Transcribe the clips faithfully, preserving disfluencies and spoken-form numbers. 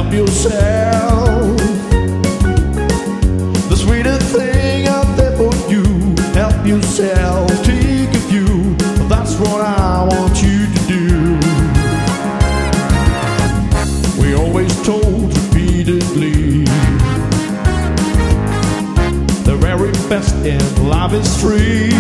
help yourself. The sweetest thing out there for you. Help yourself, take a few. That's what I want you to do. We always told repeatedly, the very best in life is free.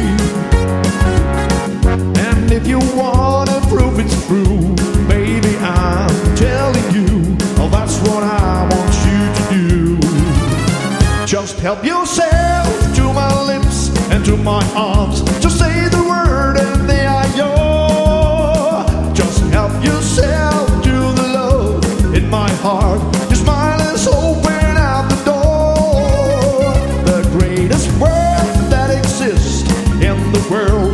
And if you wanna prove it's true, baby, I'm telling you, oh, that's what I want you to do. Just help yourself to my lips and to my arms. Just say the word and they are yours. Just help yourself to the love in my heart. Your smile is open out the door. The greatest word that exists in the world